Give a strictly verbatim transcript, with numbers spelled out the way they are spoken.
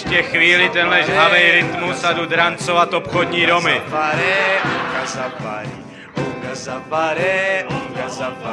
ještě chvíli tenhle žhavej rytmus a jdu drancovat obchodní domy.